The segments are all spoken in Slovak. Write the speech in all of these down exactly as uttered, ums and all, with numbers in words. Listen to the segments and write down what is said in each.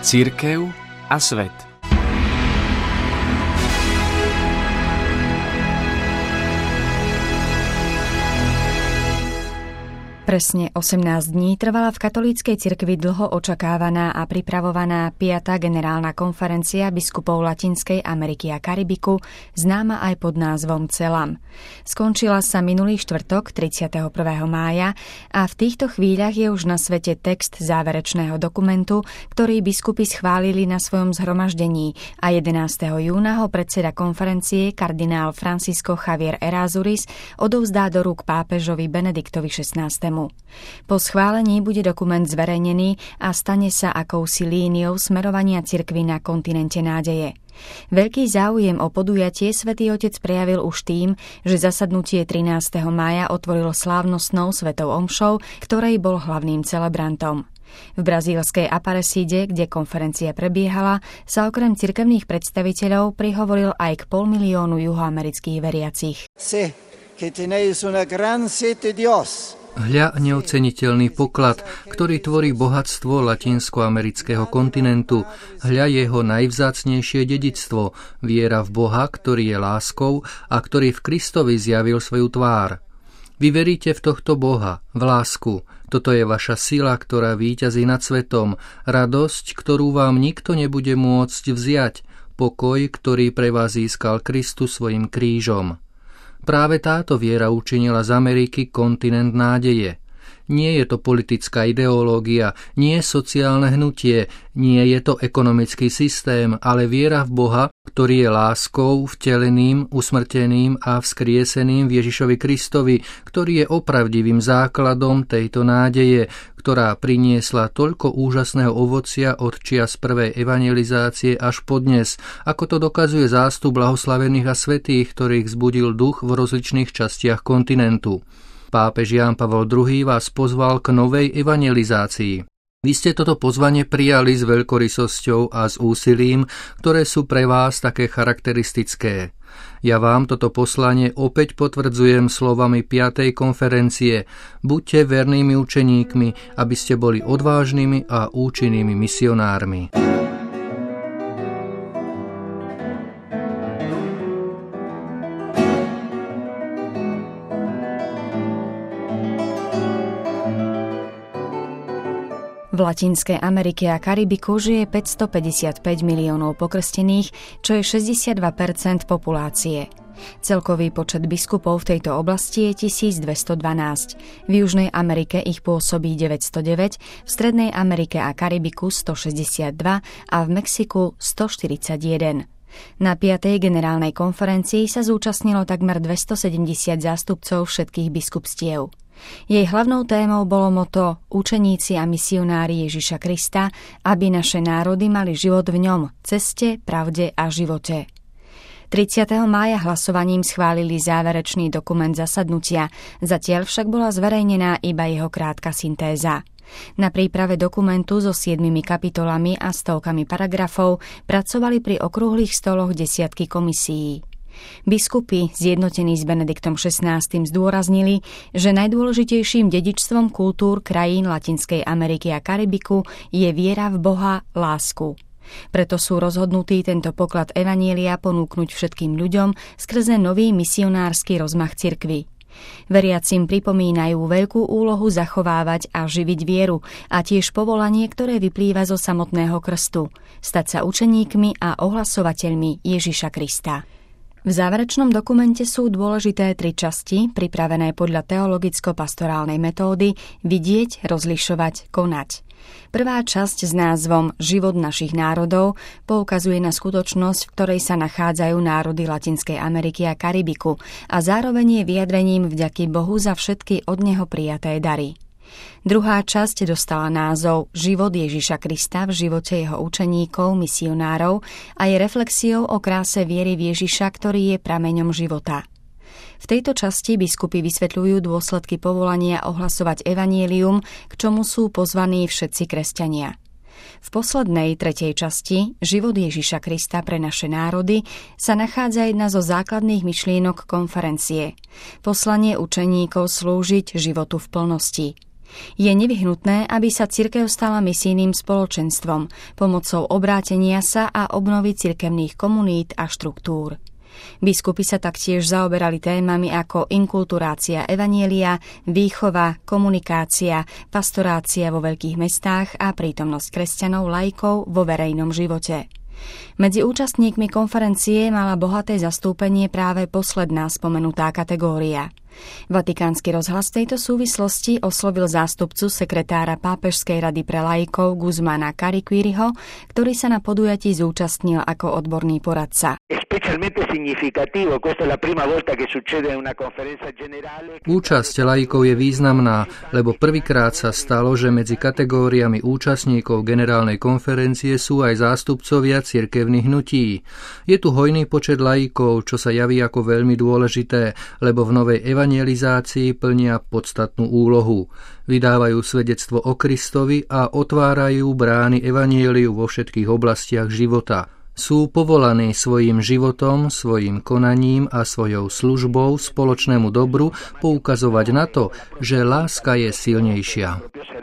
Cirkev a svet. Presne osemnásť dní trvala v katolíckej cirkvi dlho očakávaná a pripravovaná piata generálna konferencia biskupov Latinskej Ameriky a Karibiku, známa aj pod názvom CELAM. Skončila sa minulý štvrtok, tridsiateho prvého mája, a v týchto chvíľach je už na svete text záverečného dokumentu, ktorý biskupy schválili na svojom zhromaždení, a jedenásteho júna ho predseda konferencie kardinál Francisco Javier Errázuriz odovzdá do rúk pápežovi Benediktovi šestnástemu. Po schválení bude dokument zverejnený a stane sa akousi líniou smerovania cirkvi na kontinente nádeje. Veľký záujem o podujatie Svätý Otec prejavil už tým, že zasadnutie trinásteho mája otvorilo slávnostnou svetou omšou, ktorej bol hlavným celebrantom. V brazílskej Aparecide, kde konferencia prebiehala, sa okrem cirkevných predstaviteľov prihovoril aj k polmiliónu juhoamerických veriacich. Sé que tenéis una gran sete Dios. Hľa neoceniteľný poklad, ktorý tvorí bohatstvo latinskoamerického kontinentu. Hľa jeho najvzácnejšie dedičstvo, viera v Boha, ktorý je láskou a ktorý v Kristovi zjavil svoju tvár. Vy veríte v tohto Boha, v lásku. Toto je vaša sila, ktorá víťazí nad svetom, radosť, ktorú vám nikto nebude môcť vziať, pokoj, ktorý pre vás získal Kristus svojim krížom. Práve táto viera učinila z Ameriky kontinent nádeje. Nie je to politická ideológia, nie sociálne hnutie, nie je to ekonomický systém, ale viera v Boha, ktorý je láskou, vteleným, usmrteným a vzkrieseným v Ježišovi Kristovi, ktorý je opravdivým základom tejto nádeje, ktorá priniesla toľko úžasného ovocia od čias prvej evangelizácie až po dnes, ako to dokazuje zástup blahoslavených a svätých, ktorých vzbudil duch v rozličných častiach kontinentu. Pápež Ján Pavol druhý vás pozval k novej evangelizácii. Vy ste toto pozvanie prijali s veľkorysosťou a s úsilím, ktoré sú pre vás také charakteristické. Ja vám toto poslanie opäť potvrdzujem slovami piatej konferencie. Buďte vernými učeníkmi, aby ste boli odvážnymi a účinnými misionármi. V Latinskej Amerike a Karibiku žije päťstopäťdesiatpäť miliónov pokrstených, čo je šesťdesiatdva percent populácie. Celkový počet biskupov v tejto oblasti je tisícdvestodvanásť. V Južnej Amerike ich pôsobí deväťstodeväť, v Strednej Amerike a Karibiku stošesťdesiatdva a v Mexiku stoštyridsaťjeden. Na piatej generálnej konferencii sa zúčastnilo takmer dvestosedemdesiat zástupcov všetkých biskupstiev. Jej hlavnou témou bolo motto Učeníci a misionári Ježiša Krista, aby naše národy mali život v ňom, ceste, pravde a živote. tridsiateho mája hlasovaním schválili záverečný dokument zasadnutia, zatiaľ však bola zverejnená iba jeho krátka syntéza. Na príprave dokumentu so siedmimi kapitolami a stovkami paragrafov pracovali pri okrúhlych stoloch desiatky komisií. Biskupy, zjednotení s Benediktom šestnástym, zdôraznili, že najdôležitejším dedičstvom kultúr krajín Latinskej Ameriky a Karibiku je viera v Boha, lásku. Preto sú rozhodnutí tento poklad evanjelia ponúknuť všetkým ľuďom skrze nový misionársky rozmach cirkvi. Veriacim pripomínajú veľkú úlohu zachovávať a živiť vieru a tiež povolanie, ktoré vyplýva zo samotného krstu, stať sa učeníkmi a ohlasovateľmi Ježiša Krista. V záverečnom dokumente sú dôležité tri časti, pripravené podľa teologicko-pastorálnej metódy vidieť, rozlišovať, konať. Prvá časť s názvom Život našich národov poukazuje na skutočnosť, v ktorej sa nachádzajú národy Latinskej Ameriky a Karibiku a zároveň je vyjadrením vďaky Bohu za všetky od neho prijaté dary. Druhá časť dostala názov Život Ježiša Krista v živote jeho učeníkov, misionárov a je reflexiou o kráse viery v Ježiša, ktorý je prameňom života. V tejto časti biskupy vysvetľujú dôsledky povolania ohlasovať evanjelium, k čomu sú pozvaní všetci kresťania. V poslednej, tretej časti, Život Ježiša Krista pre naše národy, sa nachádza jedna zo základných myšlienok konferencie. Poslanie učeníkov slúžiť životu v plnosti. Je nevyhnutné, aby sa cirkev stala misijným spoločenstvom, pomocou obrátenia sa a obnovy cirkevných komunít a štruktúr. Biskupy sa taktiež zaoberali témami ako inkulturácia evanjelia, výchova, komunikácia, pastorácia vo veľkých mestách a prítomnosť kresťanov laikov vo verejnom živote. Medzi účastníkmi konferencie mala bohaté zastúpenie práve posledná spomenutá kategória. Vatikánsky rozhlas v tejto súvislosti oslovil zástupcu sekretára Pápežskej rady pre laikov Guzmana Cariquiriho, ktorý sa na podujatí zúčastnil ako odborný poradca. Účasť laikov je významná, lebo prvýkrát sa stalo, že medzi kategóriami účastníkov generálnej konferencie sú aj zástupcovia cirkevných hnutí. Je tu hojný počet laikov, čo sa javí ako veľmi dôležité, lebo v novej evangelizácii plnia podstatnú úlohu. Vydávajú svedectvo o Kristovi a otvárajú brány evanjeliu vo všetkých oblastiach života. Sú povolaní svojím životom, svojím konaním a svojou službou spoločnému dobru poukazovať na to, že láska je silnejšia.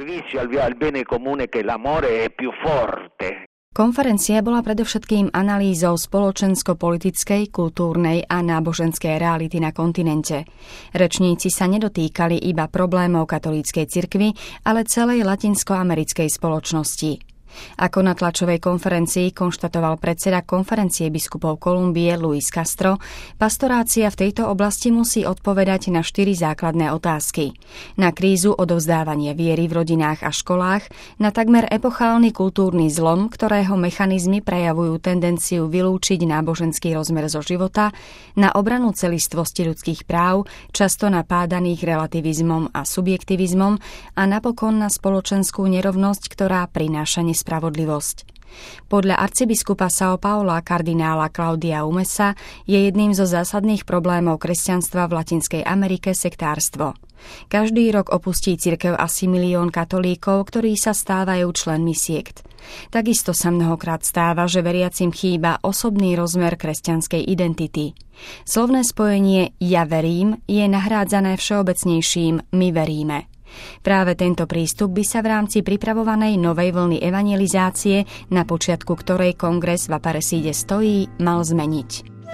Konferencia bola predovšetkým analýzou spoločensko-politickej, kultúrnej a náboženskej reality na kontinente. Rečníci sa nedotýkali iba problémov katolíckej cirkvi, ale celej latinskoamerickej spoločnosti. Ako na tlačovej konferencii konštatoval predseda konferencie biskupov Kolumbie Luis Castro, pastorácia v tejto oblasti musí odpovedať na štyri základné otázky. Na krízu odovzdávania viery v rodinách a školách, na takmer epochálny kultúrny zlom, ktorého mechanizmy prejavujú tendenciu vylúčiť náboženský rozmer zo života, na obranu celistvosti ľudských práv, často napádaných relativizmom a subjektivizmom a napokon na spoločenskú nerovnosť, ktorá prináša spravodlivosť. Podľa arcibiskupa São Paula kardinála Claudia Umesa je jedným zo zásadných problémov kresťanstva v Latinskej Amerike sektárstvo. Každý rok opustí cirkev asi milión katolíkov, ktorí sa stávajú členmi siekt. Takisto sa mnohokrát stáva, že veriacim chýba osobný rozmer kresťanskej identity. Slovné spojenie ja verím je nahrádzané všeobecnejším my veríme. Práve tento prístup by sa v rámci pripravovanej novej vlny evangelizácie, na počiatku ktorej kongres v Aparecíde stojí, mal zmeniť.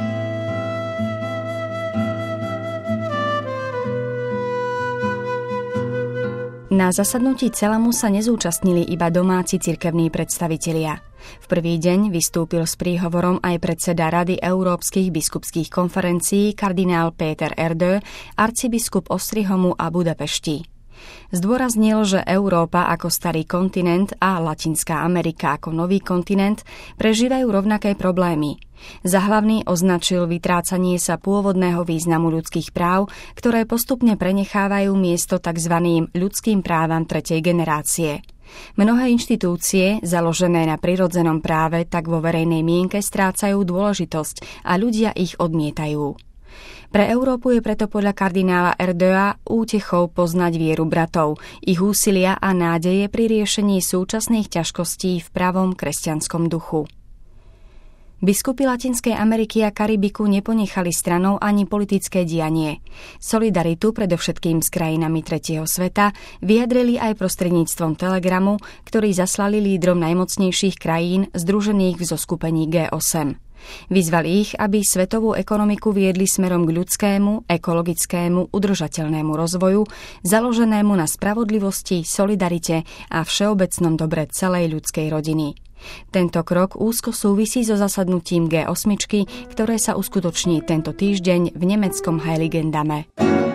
Na zasadnutí Celamu sa nezúčastnili iba domáci cirkevní predstavitelia. V prvý deň vystúpil s príhovorom aj predseda Rady európskych biskupských konferencií kardinál Péter Erdő, arcibiskup Ostrihomu a Budapešti. Zdôraznil, že Európa ako starý kontinent a Latinská Amerika ako nový kontinent prežívajú rovnaké problémy. Za hlavný označil vytrácanie sa pôvodného významu ľudských práv, ktoré postupne prenechávajú miesto tzv. Ľudským právam tretej generácie. Mnohé inštitúcie, založené na prirodzenom práve, tak vo verejnej mienke strácajú dôležitosť a ľudia ich odmietajú. Pre Európu je preto podľa kardinála Erdőa útechou poznať vieru bratov, ich úsilia a nádeje pri riešení súčasných ťažkostí v pravom kresťanskom duchu. Biskupy Latinskej Ameriky a Karibiku neponechali stranou ani politické dianie. Solidaritu predovšetkým s krajinami tretieho sveta vyjadrili aj prostredníctvom telegramu, ktorý zaslali lídrom najmocnejších krajín združených v zoskupení gé osem. Vyzvali ich, aby svetovú ekonomiku viedli smerom k ľudskému, ekologickému, udržateľnému rozvoju, založenému na spravodlivosti, solidarite a všeobecnom dobre celej ľudskej rodiny. Tento krok úzko súvisí so zasadnutím gé osem, ktoré sa uskutoční tento týždeň v nemeckom Heiligendame.